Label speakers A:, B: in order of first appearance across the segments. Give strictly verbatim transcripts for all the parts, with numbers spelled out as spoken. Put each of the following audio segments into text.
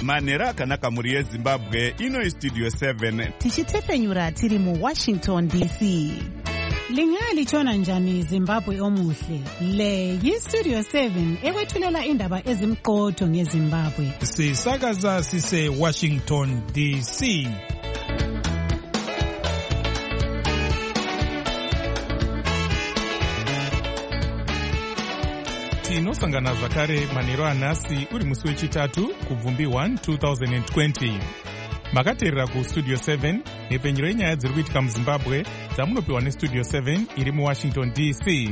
A: Manhero akanaka mhuri yeZimbabwe, ino Studio seven.
B: Tichitefenyura tiri mu Washington D C.
C: Lingalitshona njani Zimbabwe omuhle? Le yi-Studio seven ekwethulela indaba ezimqotho ngeZimbabwe.
D: Sisakaza sise Washington D C. Tinosangana zvakare manhero anhasi uri musi wechitatu kubvumbi one two thousand twenty. Makateerera kuStudio seven nepfenyuro yenyaya dziri kuitika muZimbabwe dzamunopiwa neStudio seven iri muWashington D C.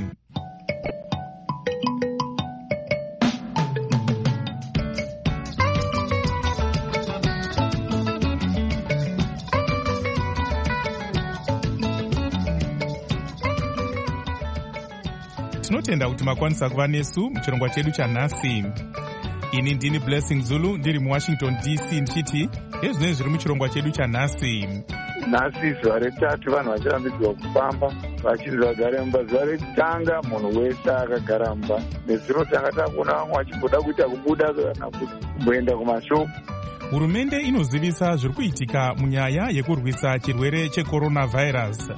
D: Tinotenda kuti makwanisa kuva nesu muchirongwa chedu chanhasi. Ini ndini Blessing Zulu ndiri muWashington D C ndichiti ezvinenge zviri muchirongwa chedu chanhasi.
E: Nhasi zuva retatu vanhu vachirambidzwa kufamba vachinzi vagare mumba. Zuva rekutanga munhu wese akagara mumba. Nezuro tanga takuona vamwe vachimboda kuita kubuda kana kumboenda kumashopu.
D: Hurumende inozivisa zviri kuitika munyaya yekurwisa chirwere checoronavirus.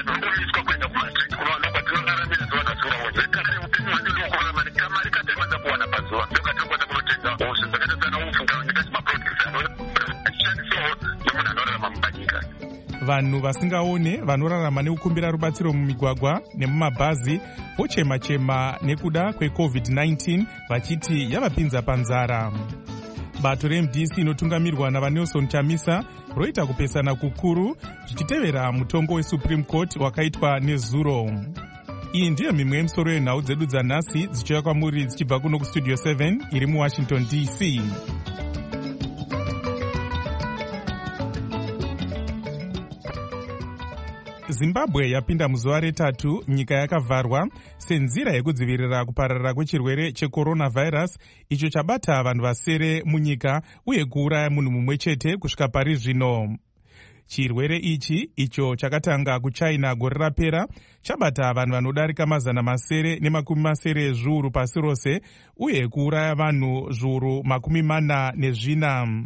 D: Vanhu vasingaone vanorarama nekukumbira rubatsiro mumigwagwa nemumabhazi vochema-chema nekuda kwecovid nineteen vachiti yavapinza panzara. Bato reM D C inotungamirwa naVanelson Chamisa roita kupesana kukuru zvichitevera mutongo weSupreme Court wakaitwa nezuro. Iyi ndiyo mimwe yemisoro yenhau dzedu dzanhasi dzichiuya kwamuri dzichibva kuno kuStudio seven iri muWashington D C. Zimbabwe yapinda muzuva retatu nyika yakavharwa senzira yekudzivirira kupararira kwechirwere checoronavirus icho chabata vanhu vasere munyika uye kuuraya munhu mumwe chete kusvika pari zvino. Chirwere ichi icho chakatanga kuChina gore rapera chabata vanhu vanodarika mazana masere nemakumi masere zviuru pasi rose uye kuuraya vanhu zviuru makumi mana nezvina.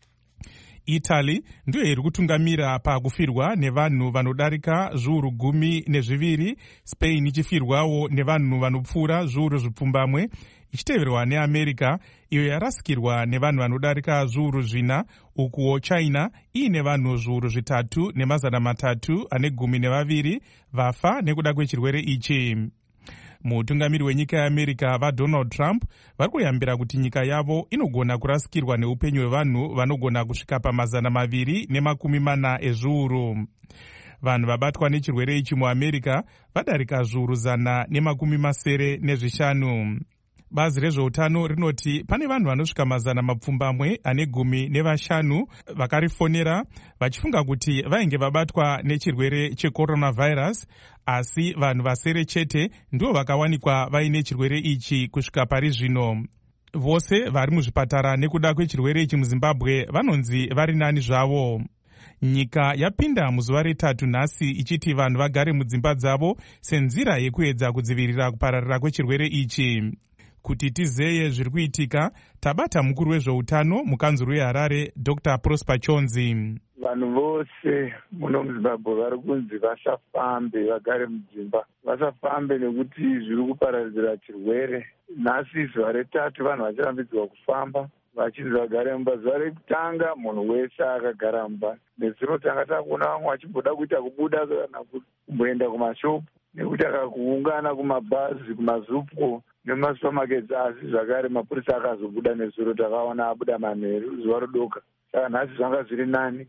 D: Italy ndiyo iri kutungamira pakufirwa nevanhu vanodarika zviuru gumi nezviviri, Spain ichifirwawo nevanhu vanopfuura zviuru zvipfumbamwe, ichiteverwa neAmerica iyo yarasikirwa nevanhu vanodarika zviuru zvina, ukuwo China iine vanhu zviuru zvitatu nemazana matatu ane gumi nevaviri vafa nekuda kwechirwere ichi. Mutungamiri wenyika yeAmerica vaDonald Trump vari kuyambira kuti nyika yavo inogona kurasikirwa neupenyu hwevanhu vanogona kusvika pamazana maviri nemakumi mana ezviuru. Vanhu vabatwa nechirwere ichi muAmerica vadarika zviuru zana nemakumi masere nezvishanu. Bazi rezveutano rinoti pane vanhu vanosvika mazana mapfumbamwe ane gumi nevashanu vakarifonera vachifunga kuti vainge vabatwa nechirwere checoronavirus, asi vanhu vasere chete ndivo vakawanikwa vaine chirwere ichi kusvika pari zvino. Vose vari muzvipatara nekuda kwechirwere ichi muZimbabwe vanonzi vari nani zvavo. Nyika yapinda muzuva retatu nhasi ichiti vanhu vagare mudzimba dzavo senzira yekuedza kudzivirira kupararira kwechirwere ichi. Kuti tizeye zviri kuitika, tabata mukuru wezveutano mukanzuru weHarare Doctor Prosper Chonzi.
E: Vanhu vose muno muZimbabwe vari kunzi vasafambe, vagare mudzimba. Vasafambe nekuti zviri kuparadzira chirwere. Nhasi zuva retatu vanhu vachirambidzwa kufamba vachinzi vagare mumba. Zuva rekutanga munhu wese akagara mumba. Nezuro tanga takuona vamwe vachimboda kuita kubuda kana kumboenda kumashopu nekuti akakuungana kumabhazi, kumazupco nemasupamaketi, asi zvakare mapurisa akazobuda nezuro takaona abuda manheru zuva rodoka. Saka nhasi zvanga zviri nani,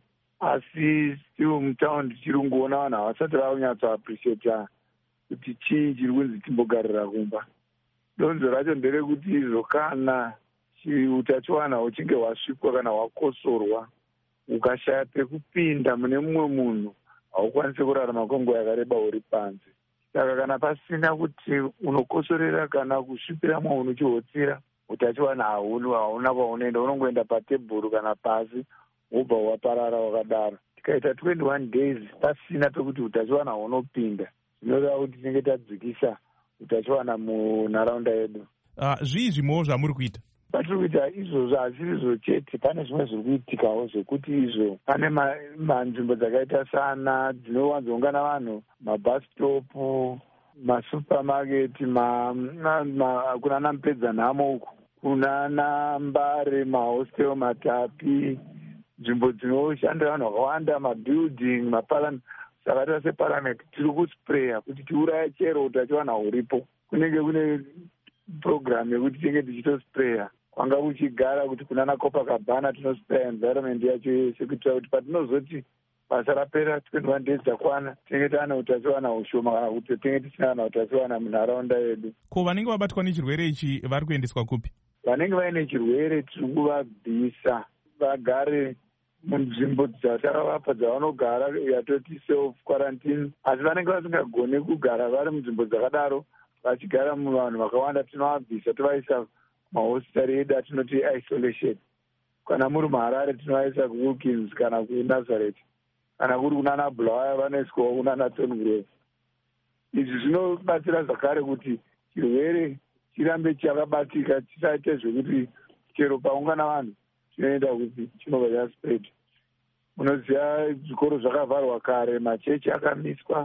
E: asi still mutaundi tichiri kungoona vanhu havasati vaunyatso appreciata kuti chii chiri kunzi timbogarira kumba. Donzo racho nderekuti izvo kana utachiwana uchinge hwasvikwa kana hwakosorwa ukashaya pekupinda mune mumwe munhu haukwanisi kurarama kwenguva yakareba uri panze. Saka kana pasina kuti unokosorera kana kusvipira mwaunhu uchihotsira, utachiwana hauna kwaunoenda, unongoenda patebhuru kana pasi wobva waparara wakadaro. Tikaita twenty-one days pasina pekuti utachiwana hunopinda, zvinoreva kuti tinenge tadzikisa utachiwana munharaunda yedu.
D: Uh, zvii zvimwewo zvamuri kuita?
E: patiri kuita izvozvo hasiri izvo chete, pane zvimwe zviri kuitikawo zvekuti izvo pane manzvimbo dzakaita sana dzinowanzoungana vanhu, mabhastopu, masupamaketi, kunana mupedzanhamo uku, kunana mbare, mahostel, matapi, nzvimbo dzinoshandira vanhu vakawanda, mabuilding, maparliament. Saka tata separliament tiri kuspreya kuti tiuraya chero utachiwana huripo. Kunenge kune program yekuti tinge tichitospreya kwanga kuchigara kuti kunana Copacabana tinospreya environment yacho yese kuitira kuti patinozoti basa rapera twenty-one days dzakwana tinenge taana utachiwana hushoma kana kuti tinenge tisina utachiwana munharaunda yedu.
D: Ko vanenge vabatwa nechirwere ichi vari kuendeswa kupi?
E: Vanenge vaine chirwere tiri kuvabvisa vagare munzvimbo dzatakavapa dzavanogara yatoti self quarantine, asi vanenge vasingagoni kugara vari munzvimbo dzakadaro vachigara muvanhu vakawanda tinovabvisa tovaisa mahositari edu atinoti isolation. Kana muri muHarare tinovaisa kuWilkins kana kuNazareth, kana kuri kunana Bulawayo vanoiswawo kunana Tongrove. Izvi zvinobatsira zvakare kuti chirwere chirambe chakabatika, chisaite zvekuti chero paungana vanhu chinoenda kuti chinobva chaspread. Munoziva zvikoro zvakavharwa kare, machechi akamiswa,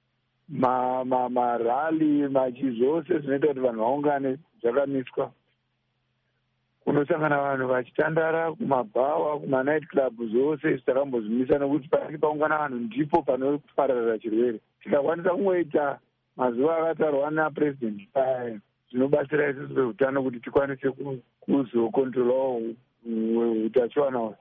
E: marali, machi zvose zvinoita kuti vanhu vaungane zvakamiswa. Kunosangana vanhu vachitandara kumabhawa, kumanight club, zvose takambozvimisa nekuti panenge paungana vanhu ndipo panopararira chirwere. Tikakwanisa kungoita mazuva akatarwa napresident aya zvinobatsira isusu veutano kuti tikwanise kuzokontrolawo utachiwana hwese.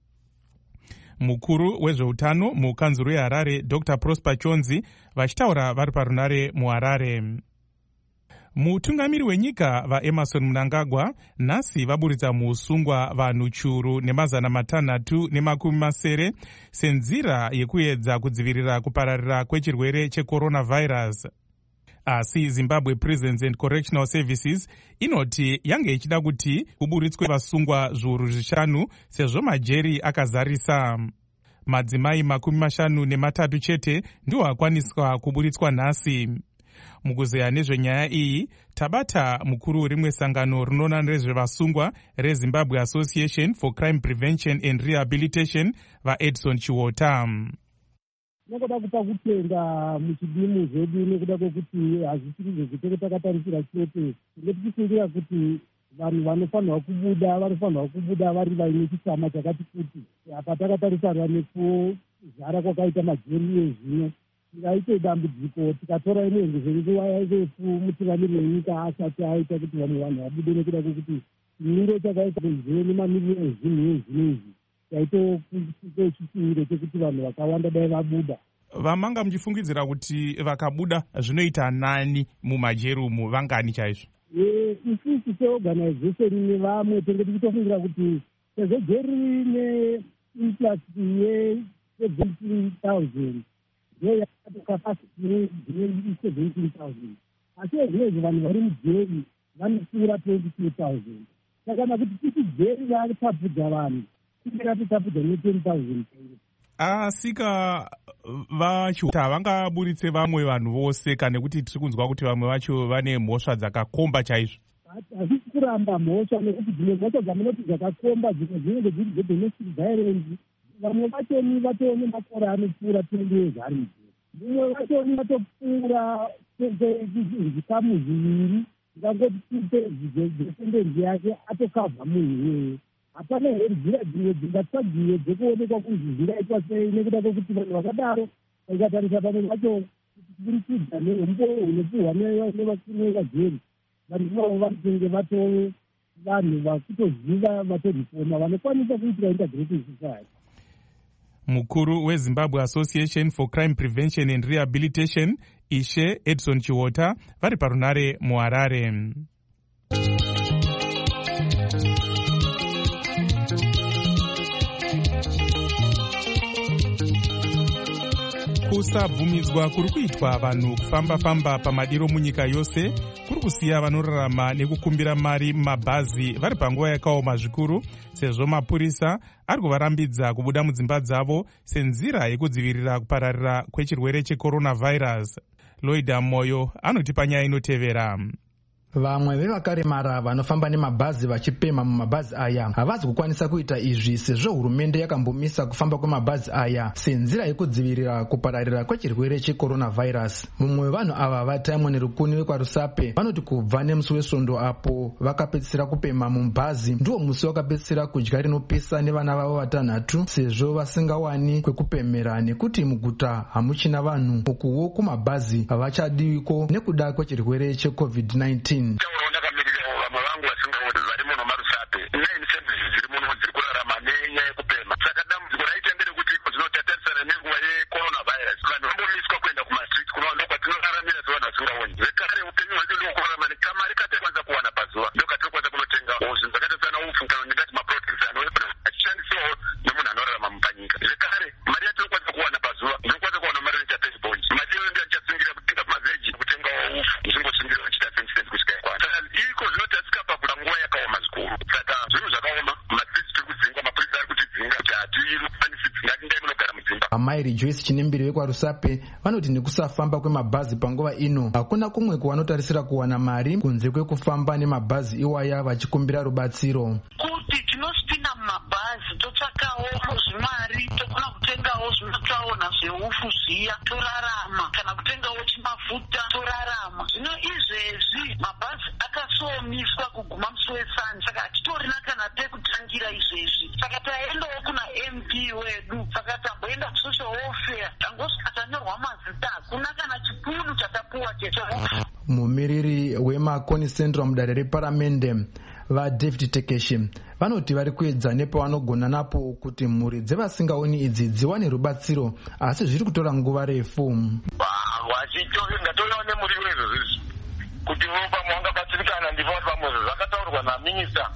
D: Mukuru wezveutano mukanzuro yeHarare Doctor Prosper Chonzi vachitaura vari parunare muHarare. Mutungamiri wenyika vaEmmerson Mnangagwa nhasi vaburitsa muusungwa vanhu churu nemazana matanhatu nemakumi masere senzira yekuedza kudzivirira kupararira kwechirwere checoronavirus. Asi Zimbabwe Prisons and Correctional Services inoti yange ichida kuti kuburitswe vasungwa zviuru zvishanu sezvo majeri akazarisa. Madzimai makumi mashanu nematatu chete ndiwo akwaniswa kuburitswa nhasi. Mukuzeya nezvenyaya iyi tabata mukuru rimwe sangano rinoona nezvevasungwa reZimbabwe Association for Crime Prevention and Rehabilitation vaEdson Chiwota.
F: Nokuda kupa kutenda muchidimu zvedu nekuda kwekuti hazvisiri zvezvitoro takatarisira chete, ngetichifungira kuti vanhu vanofanirwa kubuda vanofanirwa kubuda vari vaine chitsama chakati kuti apa takatarisana nekuzara kwakaita majeri ezvino tingaite dambudziko tikatora inenge zvenguva yarefu mutungamiri wenyika asati aita kuti vamwe vanhu vabude nekuda kwekuti chimiro chakaita kuzve nemamiriro ezvinhu ezvino izvi chaitokusike chishuviro chekuti vanhu vakawanda dai vabuda.
D: Vamanga muchifungidzira kuti vakabuda zvinoita nani mumajeri umu, vangani chaizvo?
F: Isusu seorganization nevamwe tenge tichitofungira kuti sezvo jeri neinflux ye-seventeen thousand ndiyo yakati capacity ye-seventeen thousand, asi ezvinezvo vanhu vari mujeri vanopfuura twenty-two thousand. Saka nakuti titi jeri vatapudza vanhu tikatitapudza ne-ten thousand.
D: Asika vachiuta havangaburitse vamwe vanhu vose kana kuti tiri kunzwa kuti vamwe vacho vane mhosva dzakakomba chaizvo?
F: Hazvisi kuramba mhosva nekuti dzimwe mhosva dzamunoti dzakakomba dzimwe dzinenge dziri dzedomestic violence. Vamwe vachoni vatone makore anopfuura twenty years ari mujeri. Vimwe vachoni vatopfuura zvikamu zviviri zvikangoti dzesendenzi yake atokavha munhu iyeye. Hapana here nzira dzimwe dzingatsvagiwe dzekuonekwa kuti zvingaitwa sei nekuda kwekuti vanhu vakadaro ikatarisa pamwe vacho kuburikidza neumbo hunopuhwa nevakuru vejeri, vanhu ivavo vanenge vatove vanhu vakutoziva vatorifoma vanokwanisa kuitira integrating society.
D: Mukuru weZimbabwe Association for Crime Prevention and Rehabilitation Ishe Edson Chiwota vari parunare muHarare. Kusabvumidzwa kuri kuitwa vanhu kufamba-famba pamadiro munyika yose kuri kusiya vanorarama nekukumbira mari mumabhazi vari panguva yakaoma zvikuru, sezvo mapurisa ari kuvarambidza kubuda mudzimba dzavo senzira yekudzivirira kupararira kwechirwere checoronavirus. Loida Moyo anotipa nyaya inotevera.
G: Vamwe vevakaremara vanofamba nemabhazi vachipema mumabhazi aya havazi kukwanisa kuita izvi sezvo hurumende yakambomisa kufamba kwemabhazi aya senzira yekudzivirira kupararira kwechirwere checoronavirus. Mumwe wevanhu ava vataimwa nerukuni vekwaRusape vanoti kubva nemusi wesvondo apo vakapedzisira kupema mubhazi ndiwo musi wakapedzisira kudya rinopisa nevana vavo vatanhatu sezvo vasingawani kwekupemera nekuti muguta hamuchina vanhu, ukuwo kumabhazi havachadiwiko nekuda kwechirwere checovid nineteen. Amairi Joyce Chinembiri vekwaRusape vanoti nekusafamba kwemabhazi panguva ino hakuna kumwe kwavanotarisira kuwana mari kunze kwekufamba nemabhazi iwaya vachikumbira rubatsiro.
H: Kuti tinosipinda mumabhazi totsvakawo zvimari tokona kutengawo zvinotsaona zveufu zviya torarama, kana kutengawo chimafuta torarama. Zvino izvezvi mabhazi akasomiswa kuguma musi wesani, saka hatitorina kana pekutangira izvezvi. Saka taendawo kuna M P wedu, saka tamboenda kusocial welfare tangosvika tanyorwa mazita, hakuna kana chipunu chatapuwa chechehufu.
G: Mumiriri weMakoni Central mudare reparamende vaDavid Tekeshi vanoti vari kuedza nepavanogona napo kuti mhuri dzevasingaoni idzi dziwane rubatsiro, asi zviri kutora nguva refu.
I: Ndatoona nemuriwo izvozvi kuti vopamwe vangabatsirikana ndipo pamwe zvakataurwa naminista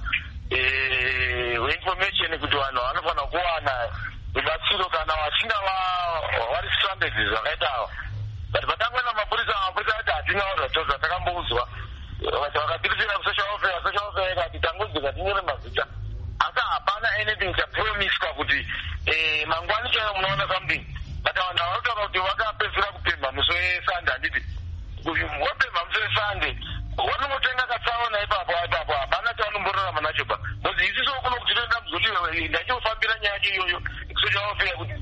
I: weinformation kuti vanhu vanofanira kuwana rubatsiro kana vachinga vari stranded zvakaita ava. But patangwena mapurisa mapurisa ati hatina zvatozva takamboudzwa vakatirisira kusocial welfare social welfare ikati tangodzika tinyore mazita, asi hapana anything chapromiswa kuti mangwani chaiyo munoona something. But vanhu vanotaura kuti vakapedzisira kupemha musi wesande, handiti wapemha musi wesande vanomotenga katsaona ipapo ipapo hapana chavanomborarama nacho pa because isiso kuno kuti toenda muzoti ndachofambira nyaya yacho iyoyo social welfare kuti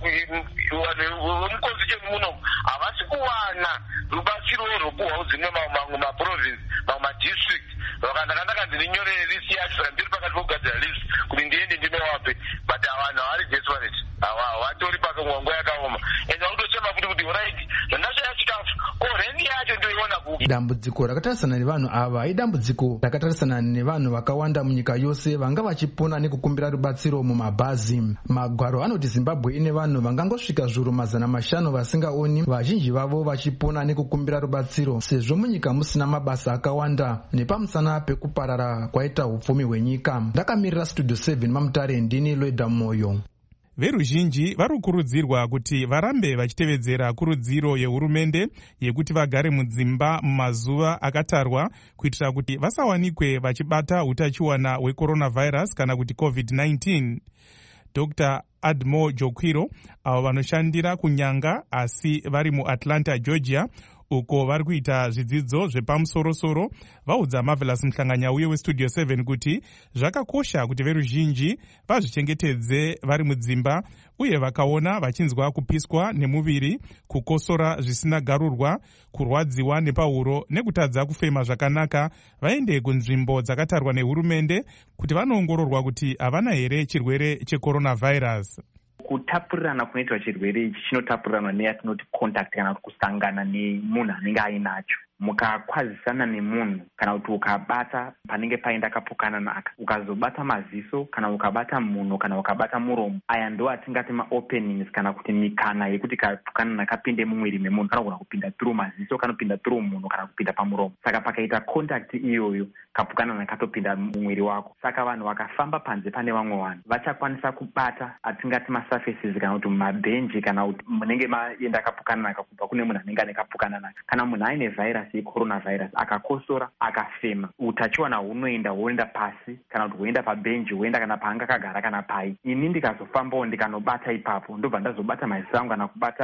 I: mukozi chemu muno havasi kuwana rubatsiro rwokuhwawo dzimwe mamwe maprovince mamwe madistrict vakandakandaka ndirinyorere list yacho saka ndiri pakati pokugadzira list kuti ndiende ndinowape, but vanhu havari desperate, havatori pakangwanguva yakaoma ende vakutochema futi kuti right zvandashaya chikafu ko reni yacho ndoiona kupi.
G: Dambudziko rakatarisana nevanhu ava idambudziko rakatarisana nevanhu vakawanda munyika yose vanga vachipona nekukumbira rubatsiro mumabhazi. Magwaro anoti Zimbabwe ine vanhu vangangosvika zviuru mazana mashanu vasingaoni, vazhinji vavo vachipona nekukumbira rubatsiro sezvo munyika musina mabasa akawanda nepamusana pekuparara kwaita upfumi hwenyika. Ndakamirira Studio seven Mamutare, ndini Loida Moyo.
D: Veruzhinji vari kukurudzirwa kuti varambe vachitevedzera kurudziro yehurumende yekuti vagare mudzimba mumazuva akatarwa kuitira kuti vasawanikwe vachibata utachiwana hwecoronavirus kana kuti covid nineteen. Doctor Admo Jokwiro avo vanoshandira kunyanga asi vari muAtlanta, Georgia, uko vari kuita zvidzidzo zvepamusoro-soro, vaudza Marvelous Muhlanganyauye weStudio seven kuti zvakakosha kuti veruzhinji vazvichengetedze vari mudzimba uye vakaona vachinzwa kupiswa nemuviri, kukosora zvisina garurwa, kurwadziwa nepahuro nekutadza kufema zvakanaka vaende kunzvimbo dzakatarwa nehurumende kuti vanoongororwa kuti havana here chirwere checoronavirus.
J: Kutapurirana kunoitwa chirwere ichi chinotapuriranwa neyatinoti contact kana kuti kusangana nemunhu anenge ainacho. Mukakwazisana nemunhu kana kuti ukabata panenge paenda kapokana naka, ukazobata maziso kana ukabata munhu kana ukabata muromo, aya ndo atingati maopenings kana kuti mikana yekuti kapokana nakapinde mumwiri memunhu kana kuna kupinda through maziso kana kupinda through munhu kana kupinda pamuromo. Saka pakaita contact iyoyo kapokana nakatopinda mumwiri wako. Saka vanhu vakafamba panze pane vamwe vanhu vachakwanisa kubata atingati masurfaces kana kuti mabhenji kana kuti munenge maenda kapokana naka kubva kune munhu anenge ane kapokana naka. Kana munhu aine virus yecoronavirus akakosora akafema, utachiwana hunoenda huenda pasi kana kuti huenda pabhenji huenda kana paanga kagara kana pai. Ini ndikazofambawo ndikanobata ipapo ndobva ndazobata maziso angu kana kubata munhu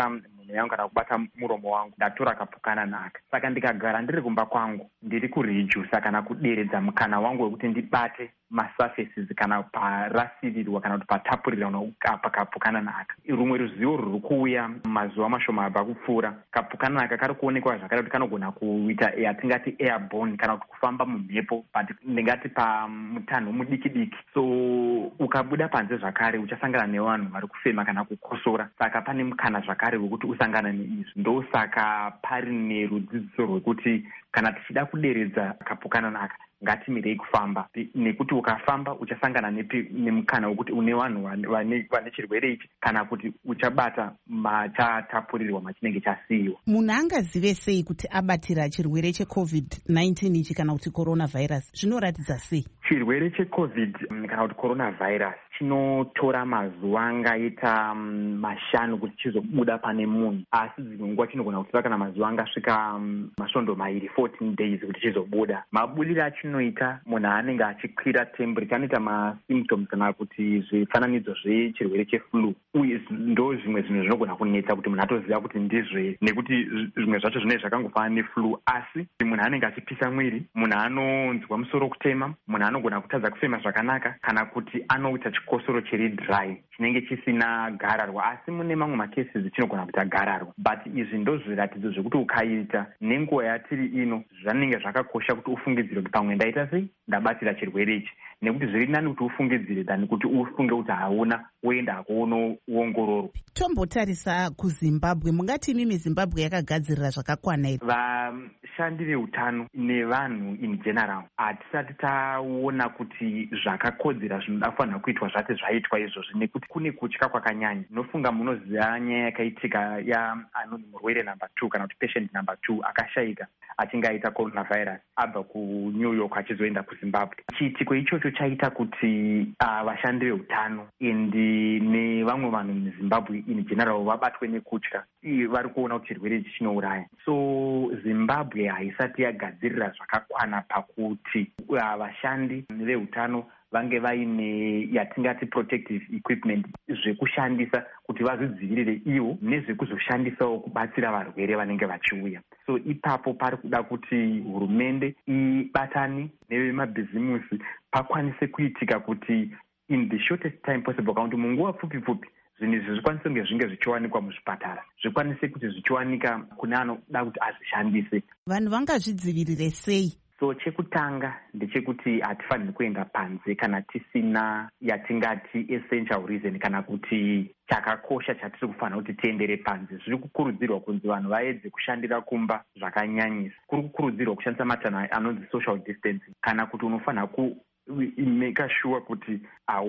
J: mhino yangu kana kubata muromo wangu ndatora kapukana naka. Saka ndikagara ndiri kumba kwangu ndiri kurejusa kana kuderedza mukana wangu wekuti ndibate masurfaces kana parasirirwa kana kuti patapurirwa pakapukana naka. Rumwe ruzivo ruri kuuya mazuva mashoma abva kupfuura, kapukana naka kari kuonekwa zvakare kuti kanogona kuita yatingati airborne kana kuti kufamba mumhepo but ndingati pamutanho mudiki diki. So ukabuda panze zvakare uchasangana nevanhu vari kufema kana kukosora, saka pane mukana zvakare wekuti usangana neizvi. Ndosaka pari nerudzidziso rwekuti kana tichida kuderedza kapukana naka ngatimirei kufamba, nekuti ukafamba uchasangana nemukana wekuti une vanhu vane chirwere ichi kana kuti uchabata machatapurirwa machinenge chasiyiwa.
B: Munhu angazive sei kuti abatira chirwere checovid nineteen ichi kana kuti coronavirus? Zvinoratidza sei?
J: Chirwere checovid kana kuti coronavirus chinotora mazuva angaita mashanu kuti chizobuda pane munhu, asi dzimwe nguva chinogona kutora kana mazuva angasvika masvondo mairi fourteen days kuti chizobuda. Mabudiro achinoita munhu anenge achikwira temperature anoita masymptoms kana kuti zvifananidzo zvechirwere cheflu, uye ndo zvimwe zvinhu zvinogona kunetsa kuti munhu atoziva kuti ndizve, nekuti zvimwe zvacho zvinenge zvakangofanana neflu. Asi munhu anenge achipisa mwiri, munhu anonzwa musoro kutema, munhu anogona kutadza kufema zvakanaka kana kuti anoita chikosoro chiri dry chinenge chisina gararwa, asi mune mamwe macases chinogona kuita gararwa. But izvi ndo zviratidzo zvekuti ukaita nenguva yatiri ino zvanenge zvakakosha kuti ufungidzire kuti pamwe ndaita sei ndabatira chirwere ichi, nekuti zviri nani kuti ufungidzire than kuti ufunge kuti hauna woenda kuonoongororwa.
B: Tombotarisa kuZimbabwe, mungati imimi Zimbabwe yakagadzirira zvakakwana here?
J: Vashandi veutano nevanhu in general hatisati taona kuti zvakakodzera zvinoda kufanira kuitwa zvati zvaitwa izvozvi, nekuti kune kutya kwakanyanya. Nofunga munoziva nyaya yakaitika yaanonzi murwere number two kana kuti patient number two akashayika achinge aita coronavirus abva kuNew York achizoenda kuZimbabwe. Chiitiko ichocho chaita kuti uh, vashandi veutano indi nevamwe vanhu muZimbabwe in general vabatwe nekutya, vari kuona kuti chirwere ichi chinouraya. So Zimbabwe haisati yagadzirira zvakakwana pakuti uh, vashandi veutano vange vaine yatingati protective equipment zvekushandisa kuti vazvidzivirire ivo nezvekuzoshandisawo kubatsira varwere vanenge vachiuya. So ipapo pari kuda kuti hurumende ibatane nevemabhizimusi pakwanise kuitika kuti in the shortest time possible, kana kuti munguva pfupi pfupi zvinhu izvi zvikwanise kunge zvinge zvichiwanikwa muzvipatara, zvikwanise kuti zvichiwanika kune anoda kuti azvishandise.
B: Vanhu vangazvidzivirire sei?
J: So chekutanga ndechekuti hatifaniri kuenda panze kana tisina yatingati essential reason kana kuti chakakosha chatiri kufanira kuti tiendere panze. Zviri kukurudzirwa kunzi vanhu vaedze kushandira kumba zvakanyanyisa. Kuri kukurudzirwa kushandisa matanho anonzi social distancing, kana kuti unofanira ku make sure kuti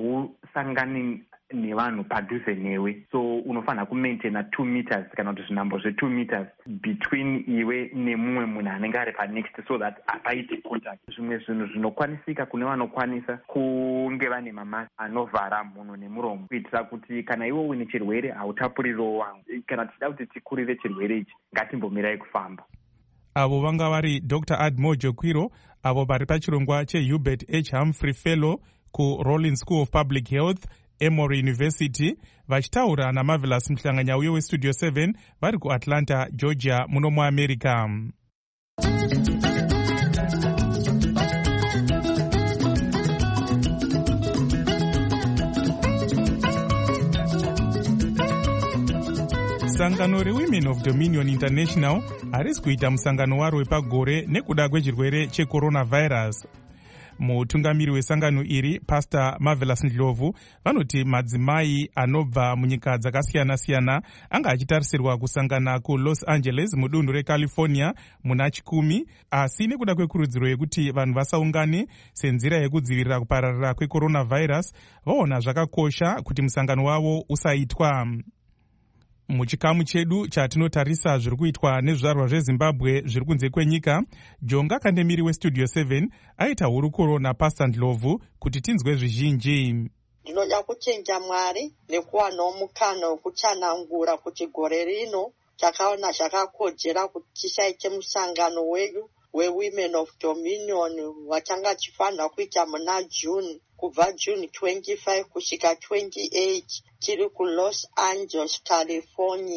J: hausangani nevanhu padhuze newe, so unofanira kumaintaina two meters kana kuti zvinhambo zve-two meters between iwe nemumwe munhu anenge ari panext, so that hapaiti contact. Zvimwe zvinhu zvinokwanisika kune vanokwanisa kunge vane mamasi anovhara mhuno nemuromo, kuitira kuti kana iwe uine chirwere hautapuririwo wangu. Kana tichida kuti tikurire chirwere ichi ngatimbomirai kufamba.
D: Avo vanga vari Doctor Admo Jokwiro, avo vari pachirongwa cheHubert H. Humphrey Fellow kuRollins School of Public Health, Emory University, vachitaura naMarvelous Mhlanganya uye weStudio seven vari kuAtlanta, Georgia, muno muAmerica. Sangano reWomen of Dominion International harisi kuita musangano waro wepagore nekuda kwechirwere checoronavirus. Mutungamiri wesangano iri, Pastor Marvelous Ndlovu, vanoti madzimai anobva munyika dzakasiyana-siyana anga achitarisirwa kusangana kuLos Angeles mudunhu reCalifornia muna chikumi, asi nekuda kwekurudziro yekuti vanhu vasaungane senzira yekudzivirira kupararira kwecoronavirus, vaona zvakakosha kuti musangano wavo usaitwa. Muchikamu chedu chatinotarisa zviri kuitwa nezvizvarwa zveZimbabwe zviri kunze kwenyika, Jonga Kandemiri weStudio seven aita hurukuro naPastor Ndlovu kuti tinzwe zvizhinji.
K: Ndinoda kutenda Mwari nekuwanawo mukana wekuchanangura kuti gore rino takaona zvakakodzera kuti tisaite musangano wedu weWomen of Dominion watanga tifanira kuita muna June, kubva June twenty-five kusvika twenty-eight tiri kuLos Angeles, California.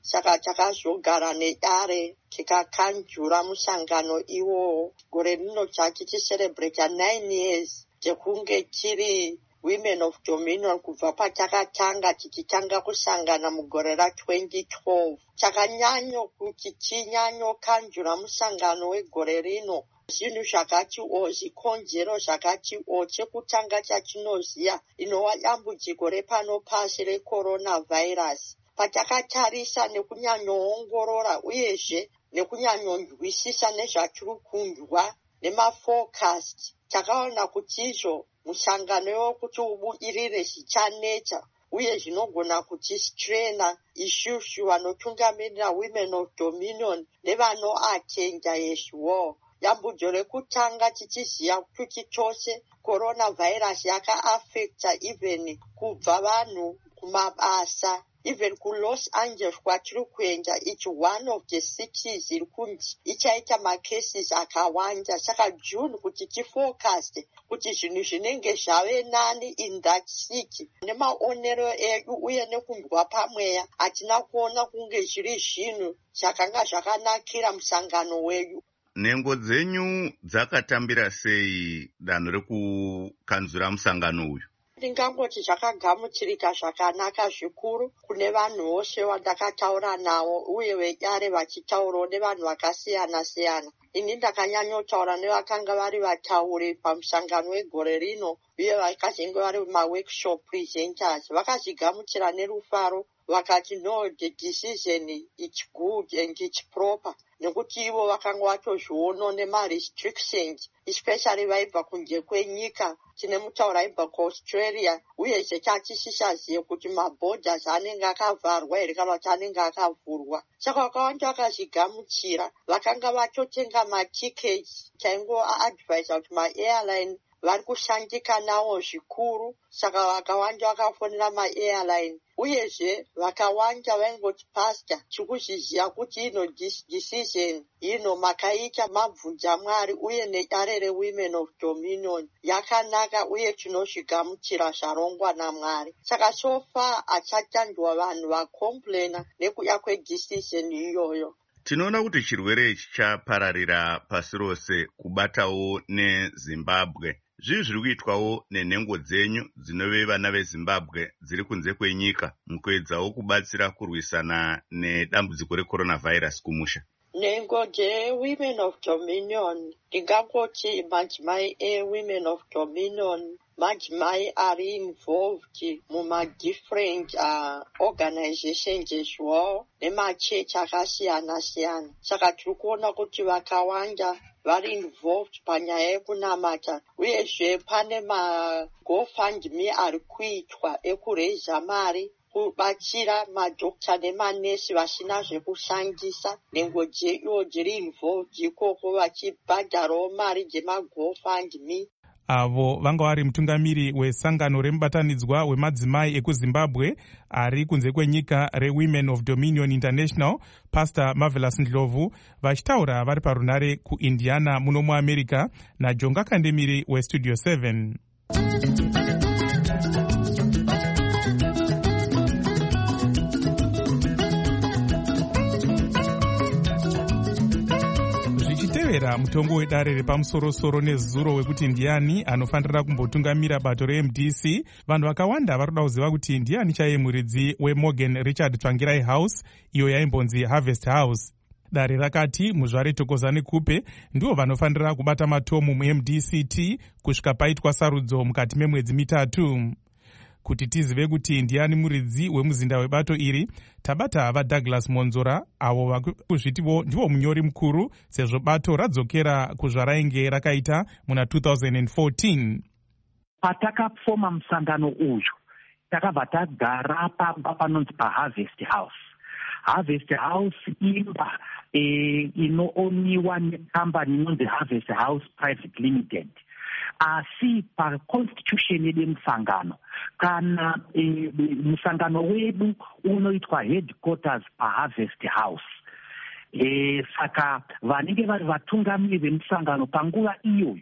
K: saka takazogara nedare tikakanjura musangano iwowo. Gore rino tichicerebrata nine years tekunge tiri Women of Dominion kubva patakatanga tichitanga kusangana mugore ra twenty twelve. Chakanyanyo kuti chinyanyo kanjura musangano wegore rino. Zvinhu zvakati o zvikonzero zvakati o chekutanga chachinoziya inova dambudziko repano pasi recoronavirus. Patakatarisa nekunyanyoongorora uyezve nekunyanyonzwisisa nezvatiri kunzwa nemafocust, takaona kuti izvo musangano wekuti ubudirire zvichaneta uye zvinogona kuchistrena isusu vanotungamirira Women of Dominion nevanoatenda yezviwo. Dambudzo rekutanga tichiziya kuti chose coronavirus yakaafecta even kubva vanhu kumabasa. Even ku Los Angeles kwatiri kuenda, it's one of the cities iri kunzi ichaita macases akawanda. Saka June kuti tifocus kuti zvinhu zvinenge zvave nani in that city. Nemaonero edu uye nekunzwa pamweya hatina kuona kunge zviri zvinhu zvakanga zvakanakira musangano wedu.
A: Nhengo dzenyu dzakatambira sei danho rekukanzura musangano uyu?
K: Ndingangoti zvakagamuchirika zvakanaka zvikuru kune vanhu vose vandakataura navo uye vedare vachitaurawo nevanhu vakasiyana siyana. Ini ndakanyanyotaura nevakanga vari vatauri pamusangano wegore rino uye vakazenge vari maworkshop presenters. Vakazvigamuchira nerufaro vakati no, the decision it's good and it's proper. Nekuti ivo vakanga vatozviona nemarestrictions especially vaibva kunze kwenyika. Tine mutauro aibva kuAustralia uyezve tatisishaziye kuti maborders anenge akavharwa here kana kuti anenge akavhurwa. Saka vakawanda vakazvigamuchira, vakanga vatotenga matickets. Taingoadvisa kuti maairline vari kushandika nawo zvikuru, saka vakawanda vakafonera maairline. Uyezve vakawanda vaingoti pastor tikuzviziya kuti ino decision ino makaita mabvunza Mwari uye nedare reWomen of Dominion yakanaka uye tinozvigamuchira zvarongwa naMwari. Saka so far achatandwa vanhu vacomplaina nekuda kwedecision iyoyo.
A: Tinoona kuti chirwere ichi chapararira pasi rose kubatawo neZimbabwe. Zvii zviri kuitwawo nenhengo dzenyu dzinove vana veZimbabwe dziri kunze kwenyika mukuedzawo kubatsira kurwisana nedambudziko recoronavirus kumusha?
K: Nhengo dzeWomen of Dominion, ndingangoti madzimai eWomen of Dominion madzimai ari involved muma-different uh, organizations as well nemachechi akasiyana siyana. Saka tiri kuona kuti vakawanda vari involved panyaya yekunamata uyezve pane maGoFundMe ari kuitwa ekureisa mari kubatsira madhokta nemanesi vasina zvekushandisa. Nhengo dzeyo dziri involved ikoko vachibhadharawo mari dzemaGoFundMe.
D: Avo vanga vari mutungamiri wesangano remubatanidzwa wemadzimai ekuZimbabwe ari kunze kwenyika reWomen of Dominion International, Pastor Marvelous Ndlovu, vachitaura vari parunare kuIndiana muno muAmerica naJonga Kandemiri weStudio seven. Zvichitevera mutongo wedare repamusorosoro nezuro wekuti ndiani anofanira kumbotungamira bato reM D C, vanhu vakawanda vari kuda kuziva kuti ndiani chaiye muridzi weMorgan Richard Tsvangirai House, iyo yaimbonzi Harvest House. Dare rakati muzvare Thokozani Kupe ndivo vanofanira kubata matomu muM D C T kusvika paitwa sarudzo mukati memwedzi mitatu. Kuti tizive kuti ndiani muridzi wemuzinda webato iri, tabata vaDouglas Monzora, avo vakuzvitivo ndivo munyori mukuru sezvo bato radzokera kuzvarainge rakaita muna two thousand fourteen.
L: Patakafoma musangano uyu takabva tagara pamba panonzi paHarvest House. Harvest House imba e, inooniwa nekambani inonzi Harvest House Private Limited. Asi paconstitution yedu musangano kana e, musangano wedu unoitwa headquarters paHarvest House. E, saka vanenge vari vatungamiri vemusangano panguva iyoyo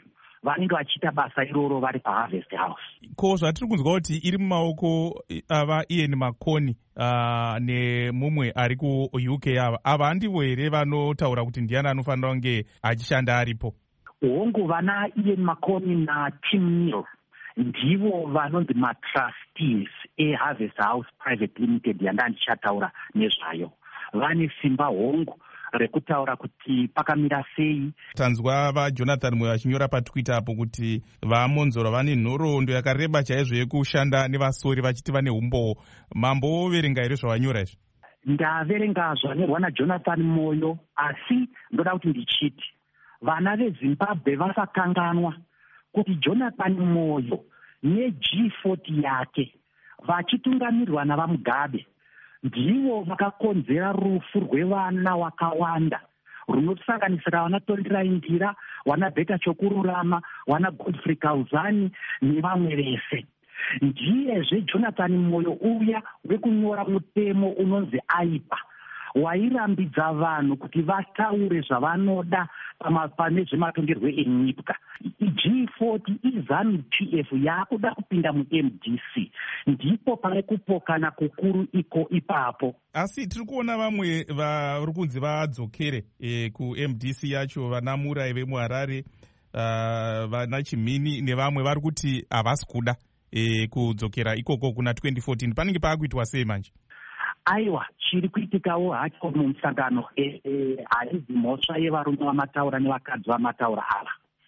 L: vanenge vachiita basa iroro vari paharvest house.
D: Ko zvatiri kunzwa kuti iri mumaoko ava Ian Makoni uh, nemumwe ari ku-U K ava ava handivo here vanotaura kuti ndiani anofanira kunge achishanda aripo?
L: Hongu vana Ian Makoni naTim Neal ndivo vanonzi matrustees eHarvest House Private Limited yanda ndichataura nezvayo. Vane simba hongu rekutaura kuti pakamira sei.
D: Tanzwa vaJonathan Moyo vachinyora paTwitter apo kuti vamonzora vane nhoroondo yakareba chaizvo yekushanda nevasori vachiti vane umbowo. Mambo verenga here zvavanyora izvi?
L: Ndaverenga zvanyorwa naJonathan Moyo, asi ndoda kuti ndichiti vana veZimbabwe vasakanganwa kuti Jonathan Moyo neG forty yake vachitungamirirwa navaMugabe ndivo vakakonzera rufu rwevana wakawanda runosanganisira vana Tondera Indira, vana Beta Chokururama, vana Godfrey Kauzani nevamwe vese. Ndiyezve Jonathan Moyo uya wekunyora mutemo unonzi aipa wairambidza vanhu kuti vataure zvavanoda pane zvematongerwo enyika. G forty iZANU P F yakuda kupinda mu-M D C, ndipo pane kupokana kukuru iko ipapo.
D: Asi tiri kuona vamwe vari kunzi vadzokere e, ku-M D C yacho, vana Murai vemuHarare, uh, vana Chimini nevamwe vari kuti havasi kuda e, kudzokera ikoko kuna twenty fourteen. Panenge paakuitwa sei manje?
L: Aiwa, chiri kuitikawo hacho mumusangano haidzi mhosva yevarume vamataura nevakadzi vamataura ava.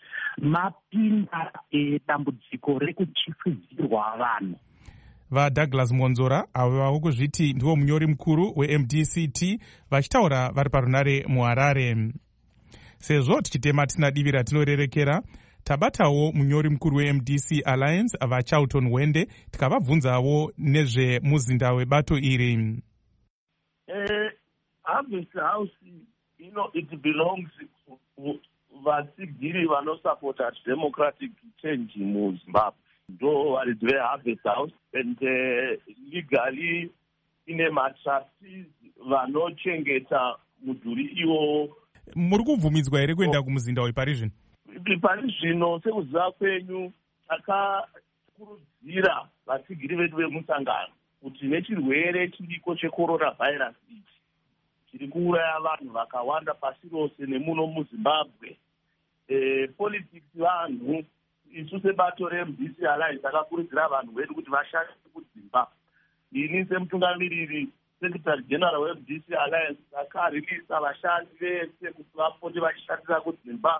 L: Mapinda dambudziko rekutyisidzirwa vanhu.
D: VaDouglas Monzora avo vavo kuzviti ndivo munyori mukuru we-M D C T vachitaura vari parunare muHarare. Sezvo tichitema tisina divi ratinorerekera, tabatawo munyori mukuru we-M D C Alliance vaCharlton Wende tikavabvunzawo nezvemuzinda webato iri.
M: Uh, Harvest House, you know, it belongs to vasigiri vanosupporta democratic change muZimbabwe. Ndo varidzi veHarvest House and uh, legally ine matrustees vanochengeta mudhuri iwo.
D: Muri kubvumidzwa here kuenda kumuzinda wepari zvino?
M: Pari zvino sekuziva kwenyu takakurudzira vasigiri vedu vemusangano kuti nechirwere chiriko checoronavirus ichi chiri kuuraya vanhu vakawanda pasi rose nemuno muZimbabwe. E, politics vanhu isu sebato re-M D C Alliance takakurudzira vanhu vedu kuti vashande kudzimba. Ini semutungamiriri Secretary General we-M D C Alliance takaririsa vashandi vese kuti vapote vachishandira kudzimba,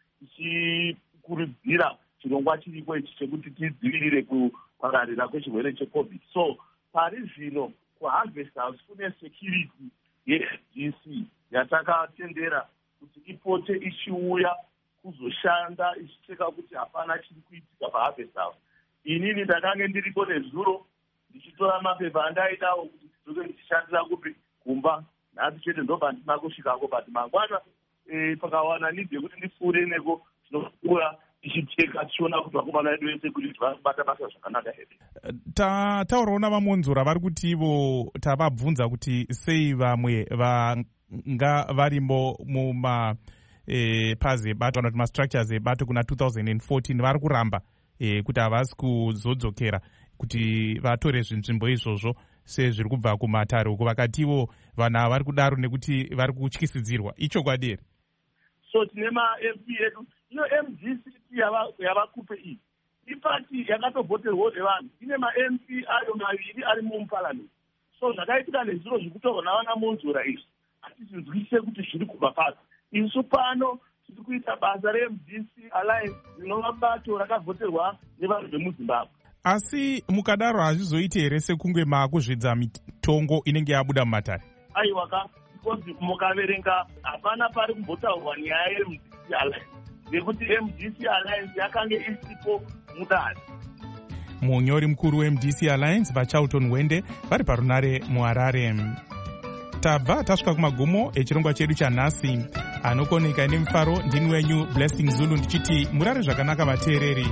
M: tichikurudzira chirongwa chiriko ichi chekuti tidzivirire kupararira kwechirwere cheCovid. So pari zvino kuHarvest House kune security ye-M D C yatakatendera kuti ipote ichiuya kuzoshanda ichicheka kuti hapana chiri kuitika paHarvest House. Inini ndakange ndiriko nezuro ndichitora mapepa andaidawo kuti ndidzoke ndichishandira kupi kumba. Nhasi chete ndobva ndina kusvikako, but mangwana e, pakawana nidhi yekuti ndipfuure neko tinokura tichiteka tichiona kuti vakomana vedu vese kuti varikubata basa zvakanaka here.
D: Taurawo navamonzora vari kuti ivo tavabvunza kuti sei vamwe vanga varimo muma e, pazi ebato kana kuti mastructures ebato kuna two thousand fourteen vari kuramba e, kuti havasi kuzodzokera kuti vatore zvinzvimbo izvozvo sezviri kubva kumatare uko. Vakativo vanhu ava vari kudaro nekuti vari kutyisidzirwa. Ichokwadi here?
M: So tine ma-M P edu, iyo M D C yavakupe iyi ipati yakatovhoterwawo nevanhu, ine ma-M P ayo maviri ari muparliament. So zvakaitika nezviro zvikutorwa navana Monzora izvi hatizinzwisise kuti zviri kubva pasi. Isu pano tiri kuita basa re-M D C Alliance rinova bato rakavhoterwa nevanhu vemuZimbabwe.
D: Asi mukadaro hazvizoiti here sekunge maakuzvidza mitongo inenge yabuda mumatare?
M: Aiwaka, because mukaverenga hapana pari kumbotaurwa nyaya ye-M D C Alliance nekuti M D C Alliance yakange isipo mudare.
D: Munyori mukuru we-M D C Alliance vaCharlton Wende vari parunare muHarare. Tabva tasvika kumagumo echirongwa chedu chanhasi. Anokoneka nemufaro ndini wenyu Blessing Zulu ndichiti murare zvakanaka vateereri.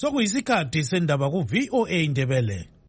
N: sokuyisikhathi sendaba ku-V O A Ndebele.